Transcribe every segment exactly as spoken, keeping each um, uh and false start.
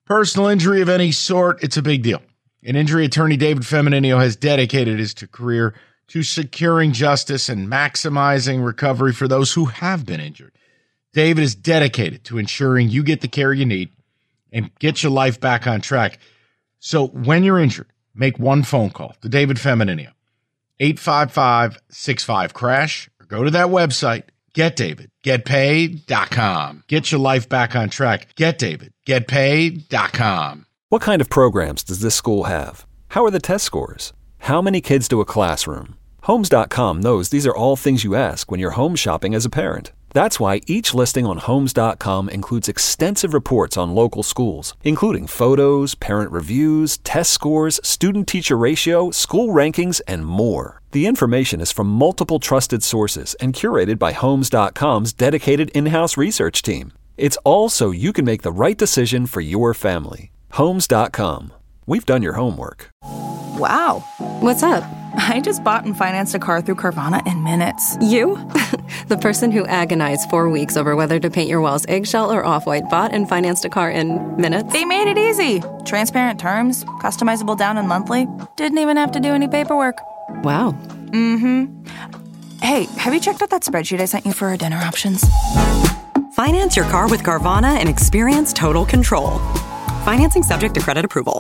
Personal injury of any sort, it's a big deal. And injury attorney David Femininio has dedicated his career to securing justice and maximizing recovery for those who have been injured. David is dedicated to ensuring you get the care you need and get your life back on track. So when you're injured, make one phone call to David Femininio, eight five five, six five, crash, or go to that website, get david get paid dot com. Get your life back on track. get david get paid dot com. What kind of programs does this school have? How are the test scores? How many kids do a classroom? Homes dot com knows these are all things you ask when you're home shopping as a parent. That's why each listing on Homes dot com includes extensive reports on local schools, including photos, parent reviews, test scores, student-teacher ratio, school rankings, and more. The information is from multiple trusted sources and curated by Homes dot com's dedicated in-house research team. It's all so you can make the right decision for your family. Homes dot com. We've done your homework. Wow. What's up? I just bought and financed a car through Carvana in minutes. You? The person who agonized four weeks over whether to paint your walls eggshell or off-white bought and financed a car in minutes? They made it easy. Transparent terms, customizable down and monthly. Didn't even have to do any paperwork. Wow. Mm-hmm. Hey, have you checked out that spreadsheet I sent you for our dinner options? Finance your car with Carvana and experience total control. Financing subject to credit approval.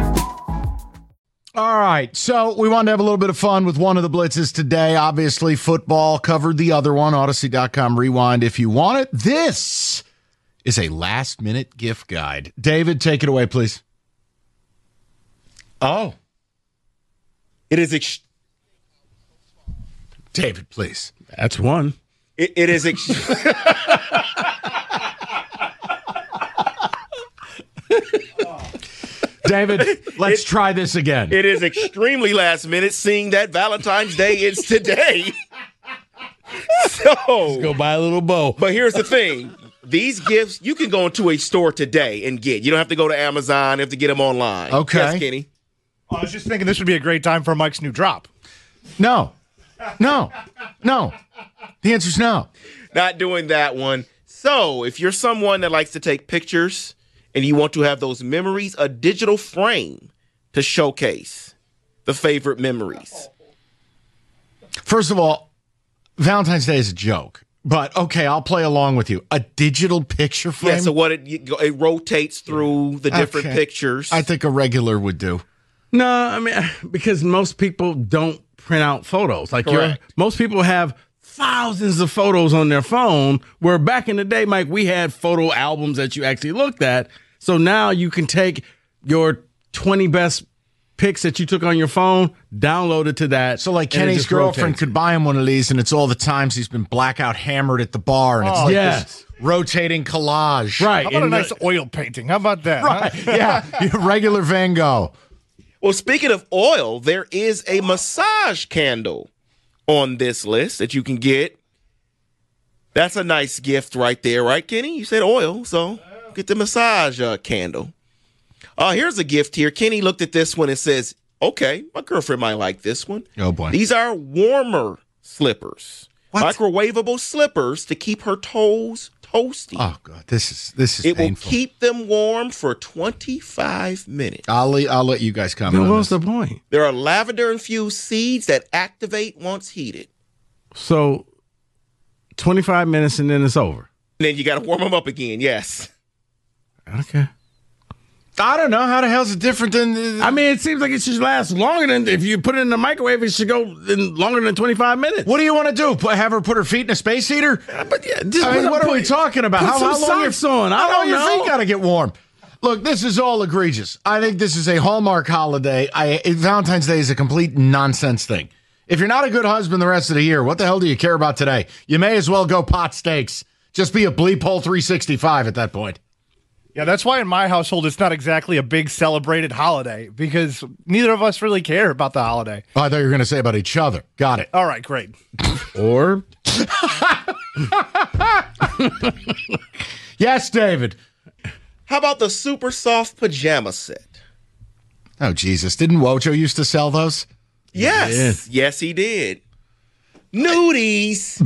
All right, so we wanted to have a little bit of fun with one of the blitzes today. Obviously, football covered the other one, Odyssey dot com rewind if you want it. This is a last-minute gift guide. David, take it away, please. Oh. It is... Ex- David, please. That's one. It, it is... Ex- David, let's it, try this again. It is extremely last minute, seeing that Valentine's Day is today. So let's go buy a little bow. But here's the thing. These gifts, you can go into a store today and get. You don't have to go to Amazon. You have to get them online. Okay. Yes, Kenny? I was just thinking this would be a great time for Mike's new drop. No. No. No. The answer's no. Not doing that one. So if you're someone that likes to take pictures and you want to have those memories, a digital frame to showcase the favorite memories. First of all, Valentine's Day is a joke, but okay, I'll play along with you. A digital picture frame? Yeah, so what it, it rotates through the different okay. pictures. I think a regular would do. No, I mean, because most people don't print out photos. Like you're, most people have thousands of photos on their phone, where back in the day, Mike, we had photo albums that you actually looked at. So now you can take your twenty best pics that you took on your phone, download it to that. So like Kenny's girlfriend rotates. Could buy him one of these, and it's all the times he's been blackout hammered at the bar, and it's oh, like yes. this rotating collage. Right. How about and a nice oil painting? How about that? Right. Huh? Yeah. Regular Van Gogh. Well, speaking of oil, there is a massage candle on this list that you can get. That's a nice gift right there, right, Kenny? You said oil, so get the massage uh, candle. Uh, here's a gift here. Kenny looked at this one and says, okay, my girlfriend might like this one. Oh, boy. These are warmer slippers. What? Microwavable slippers to keep her toes toasty. Oh, God. This is this is It painful. will keep them warm for twenty-five minutes. I'll, le- I'll let you guys comment Then on what's this. the point? There are lavender-infused seeds that activate once heated. So twenty-five minutes and then it's over. And then you got to warm them up again, yes. Okay. I don't know. How the hell's it different than... The, I mean, it seems like it should last longer than, if you put it in the microwave, it should go in longer than twenty-five minutes. what do you want to do? Put, have her put her feet in a space heater? Yeah, but yeah, just I put mean, a- what are put- we talking about? put How, some how long socks your, on. I How long don't your know. feet got to get warm? Look, this is all egregious. I think this is a Hallmark holiday. I, Valentine's Day is a complete nonsense thing. If you're not a good husband the rest of the year, what the hell do you care about today? You may as well go pot steaks. Just be a bleep hole three sixty-five at that point. Yeah, that's why in my household it's not exactly a big celebrated holiday, because neither of us really care about the holiday. Oh, I thought you were going to say about each other. Got it. All right, great. Or Yes, David. How about the super soft pajama set? Oh, Jesus. Didn't Wojo used to sell those? Yes. Yes. Yes, he did. Nudies.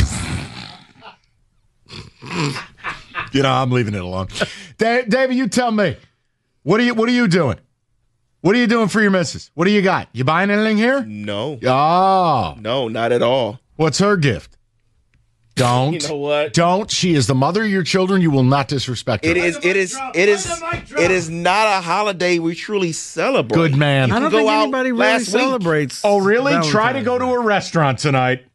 You know, I'm leaving it alone. Da- David, you tell me. What are you What are you doing? What are you doing for your missus? What do you got? You buying anything here? No. Oh. No, not at all. What's her gift? Don't. You know what? Don't. She is the mother of your children. You will not disrespect her. It is. It is. It is. It is not a holiday we truly celebrate. Good man. I don't go think out anybody really last week. celebrates. Oh, really? Valentine's Try to go to a restaurant tonight.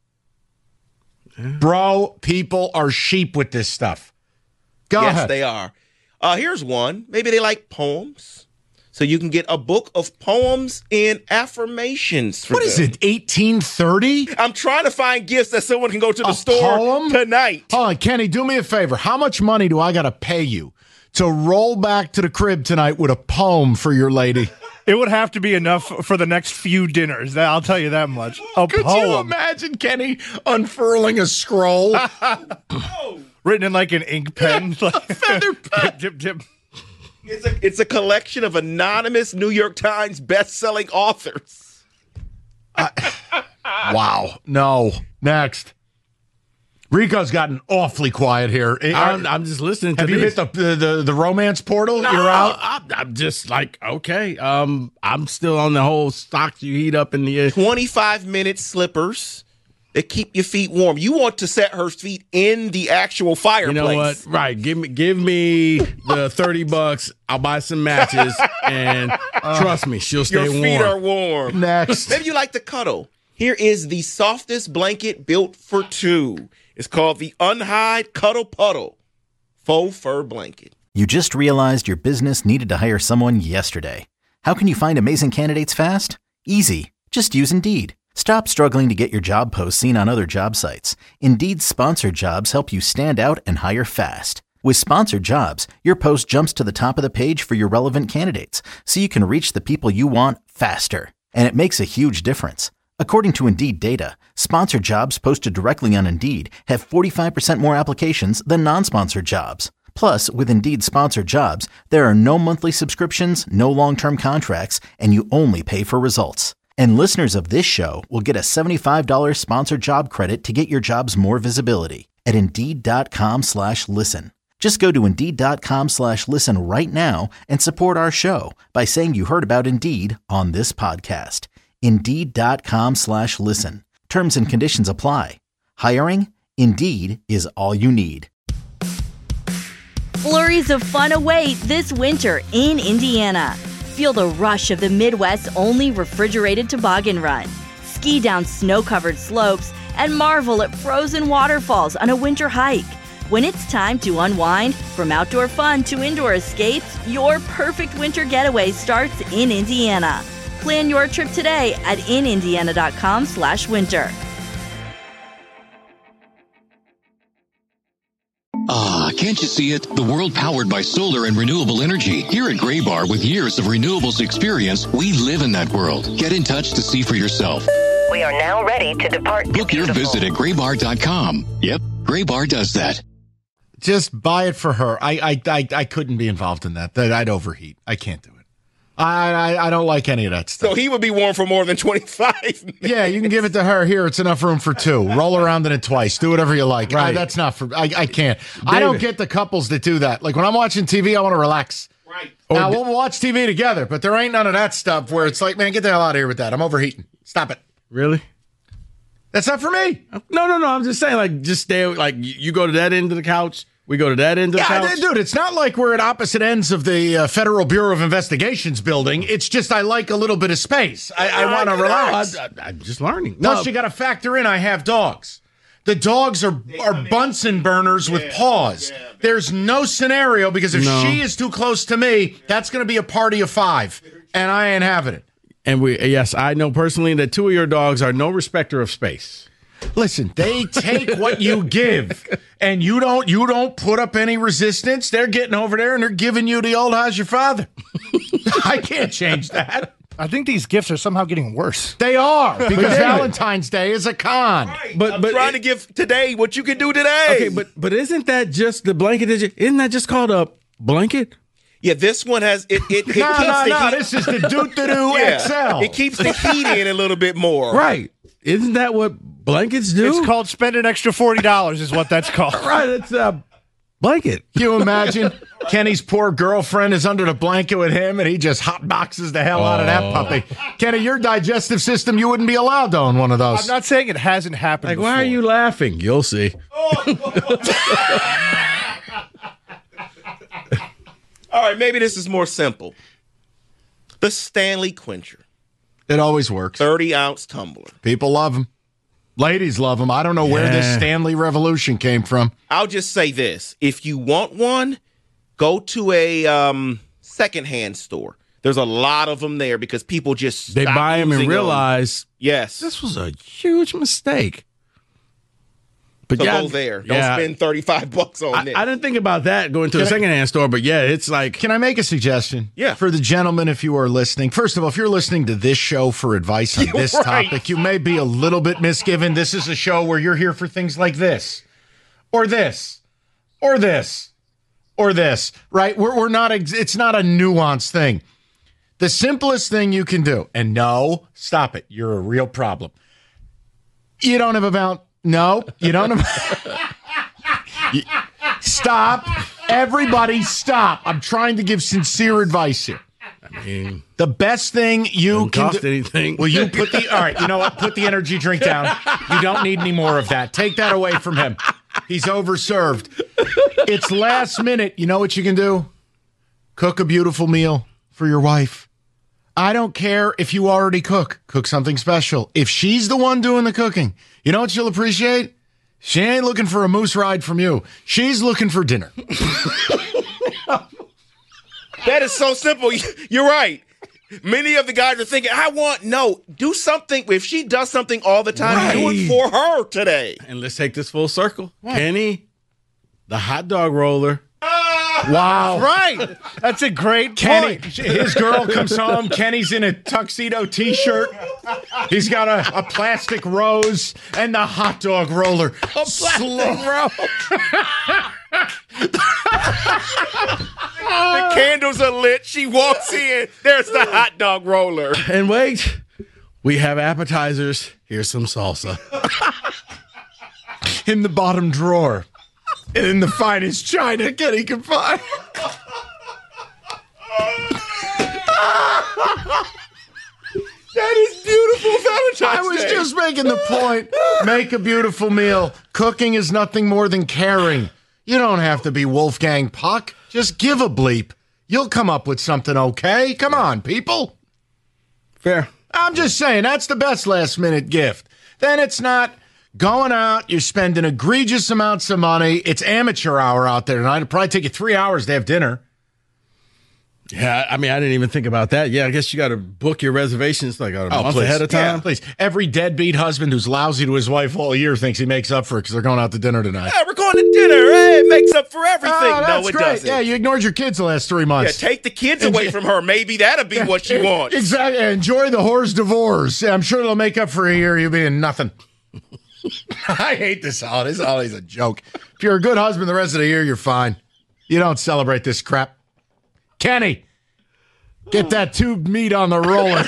Bro, people are sheep with this stuff. Go yes, ahead. they are. Uh, here's one. Maybe they like poems. So you can get a book of poems and affirmations for What is them. it, eighteen thirty? I'm trying to find gifts that someone can go to the A store poem? tonight. Hold on, Kenny, do me a favor. How much money do I got to pay you to roll back to the crib tonight with a poem for your lady? It would have to be enough for the next few dinners. That- I'll tell you that much. A Could poem you imagine Kenny unfurling a scroll? written in like an ink pen. Like, Feather pen. dip, dip, dip. It's a, it's a collection of anonymous New York Times best-selling authors. Wow. No. Next. Rico's gotten awfully quiet here. I'm, I'm just listening to Have you this. hit the, the the romance portal? No, You're out? I'm, I'm just like, okay. Um, I'm still on the whole stocks you heat up in the air. twenty-five minute slippers that keep your feet warm. You want to set her feet in the actual fireplace. You know what? Right. Give me give me the thirty bucks. I'll buy some matches and trust me, she'll stay Your warm. feet are warm. Next. Maybe you like to cuddle. Here is the softest blanket built for two. It's called the Unhide Cuddle Puddle faux fur blanket. You just realized your business needed to hire someone yesterday. How can you find amazing candidates fast? Easy. Just use Indeed. Stop struggling to get your job posts seen on other job sites. Indeed's sponsored jobs help you stand out and hire fast. With sponsored jobs, your post jumps to the top of the page for your relevant candidates, so you can reach the people you want faster. And it makes a huge difference. According to Indeed data, sponsored jobs posted directly on Indeed have forty-five percent more applications than non-sponsored jobs. Plus, with Indeed sponsored jobs, there are no monthly subscriptions, no long-term contracts, and you only pay for results. And listeners of this show will get a seventy-five dollars sponsored job credit to get your jobs more visibility at Indeed.com slash listen. Just go to Indeed.com slash listen right now and support our show by saying you heard about Indeed on this podcast. Indeed.com slash listen. Terms and conditions apply. Hiring? Indeed is all you need. Flurries of fun await this winter in Indiana. Feel the rush of the Midwest's only refrigerated toboggan run. Ski down snow-covered slopes and marvel at frozen waterfalls on a winter hike. When it's time to unwind, from outdoor fun to indoor escapes, your perfect winter getaway starts in Indiana. Plan your trip today at inindiana.com slash winter. Ah, can't you see it? The world powered by solar and renewable energy. Here at Graybar, with years of renewables experience, we live in that world. Get in touch to see for yourself. We are now ready to depart. Book your visit at graybar dot com. Yep, Graybar does that. Just buy it for her. I I I, I couldn't be involved in that. That I'd overheat. I can't do it. I, I I don't like any of that stuff. So he would be warm for more than twenty-five minutes. Yeah, you can give it to her. Here, it's enough room for two. Roll around in it twice. Do whatever you like. Right. I, that's not for. I, I can't. I don't get the couples that do that. Like when I'm watching T V, I want to relax. Right. Now we'll watch T V together, but there ain't none of that stuff where it's like, man, get the hell out of here with that. I'm overheating. Stop it. Really? That's not for me. No, no, no. I'm just saying, like, just stay. Like, you go to that end of the couch. We go to that end of the Yeah, couch. dude, it's not like we're at opposite ends of the uh, Federal Bureau of Investigation's building. It's just I like a little bit of space. I, I want to relax. I, I, I'm just learning. Plus, No. you got to factor in I have dogs. The dogs are, are Bunsen burners with paws. There's no scenario because if No. she is too close to me, that's going to be a party of five, and I ain't having it. And we, yes, I know personally that two of your dogs are no respecter of space. Listen, they take what you give, and you don't you don't put up any resistance. They're getting over there, and they're giving you the old how's your father. I can't change that. I think these gifts are somehow getting worse. They are, because Valentine's Day is a con. Right. But- I'm but trying it- to give today what you can do today. Okay, but but isn't that just the blanket? That you, isn't that just called a blanket? yeah, this one has it. It, it No, keeps no, the no. heat. This is the Doo-Doo Yeah. X L. It keeps the heat in a little bit more. Right. Isn't that what blankets do? It's called spend an extra forty dollars is what that's called. Right. It's uh, blanket. Can you imagine? Kenny's poor girlfriend is under the blanket with him, and he just hotboxes the hell out of that puppy. Kenny, your digestive system, you wouldn't be allowed to own one of those. I'm not saying it hasn't happened Like, before. why are you laughing? You'll see. All right, maybe this is more simple. The Stanley Quencher. It always works. thirty-ounce tumbler. People love them. Ladies love them. I don't know where this Yeah. Stanley revolution came from. I'll just say this. If you want one, go to a um, secondhand store. There's a lot of them there because people just They stop buy them and using realize Yes. this was a huge mistake. But So yeah, go there. Don't yeah. spend thirty-five bucks on I, this. I didn't think about that going to Can a I- secondhand store, but yeah, it's like Can I make a suggestion? Yeah. For the gentlemen, if you are listening, first of all, if you're listening to this show for advice on this Right. topic, you may be a little bit misgiven. This is a show where you're here for things like this, or this, or this, or this, right? We're, we're not, ex- it's not a nuanced thing. The simplest thing you can do, and no, stop it. You're a real problem. You don't have a valid, no, you don't have. You- Stop. Everybody stop. I'm trying to give sincere advice here. I mean, The best thing you doesn't can cost do. anything. Will you put the, all right, you know what? Put the energy drink down. You don't need any more of that. Take that away from him. He's overserved. It's last minute. You know what you can do? Cook a beautiful meal for your wife. I don't care if you already cook. Cook something special. If she's the one doing the cooking, you know what she'll appreciate? She ain't looking for a moose ride from you. She's looking for dinner. That is so simple. You're right. Many of the guys are thinking, I want, no, do something. If she does something all the time, do it for her today. And let's take this full circle. Kenny, the hot dog roller. Wow. Right. That's a great Kenny, point. his girl comes home. Kenny's in a tuxedo T-shirt. He's got a, a plastic rose and the hot dog roller. A plastic rose. The candles are lit. She walks in. There's the hot dog roller. And wait, we have appetizers. Here's some salsa. In the bottom drawer. In the finest china Kenny can find. That is beautiful Valentine's I was Day. just making the point. Make a beautiful meal. Cooking is nothing more than caring. You don't have to be Wolfgang Puck. Just give a bleep. You'll come up with something okay. Come on, people. Fair. I'm just saying, that's the best last minute gift. Then it's not going out, you're spending egregious amounts of money. It's amateur hour out there tonight. It'll probably take you three hours to have dinner. Yeah, I mean, I didn't even think about that. Yeah, I guess you got to book your reservations like a month please. ahead of Yeah, time. please. Every deadbeat husband who's lousy to his wife all year thinks he makes up for it because they're going out to dinner tonight. Yeah, we're going to dinner. Hey, it makes up for everything. Oh, that's no, it great. doesn't. Yeah, you ignored your kids the last three Yeah, months. take the kids away from her. Maybe that'll be what she wants. Exactly. Enjoy the whore's divorce. Yeah, I'm sure it'll make up for a year you being nothing. I hate this holiday. This holiday's a joke. If you're a good husband the rest of the year, you're fine. You don't celebrate this crap. Kenny, get that tube meat on the roller.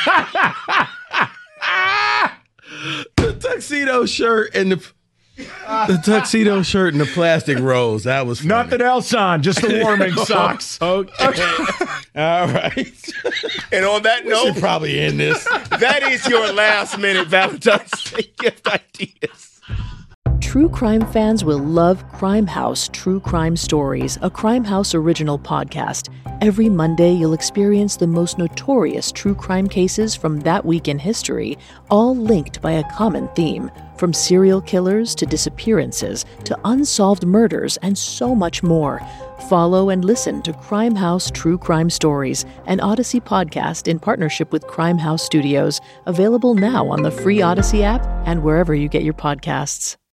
The tuxedo shirt and the the tuxedo shirt and the plastic rose. That was funny. Nothing else on, just the warming socks. Okay. All right. And on that We note, should probably end this. that is your last minute Valentine's Day gift ideas. True crime fans will love Crime House True Crime Stories, a Crime House original podcast. Every Monday, you'll experience the most notorious true crime cases from that week in history, all linked by a common theme. From serial killers to disappearances to unsolved murders and so much more. Follow and listen to Crime House True Crime Stories, an Odyssey podcast in partnership with Crime House Studios, available now on the free Odyssey app and wherever you get your podcasts.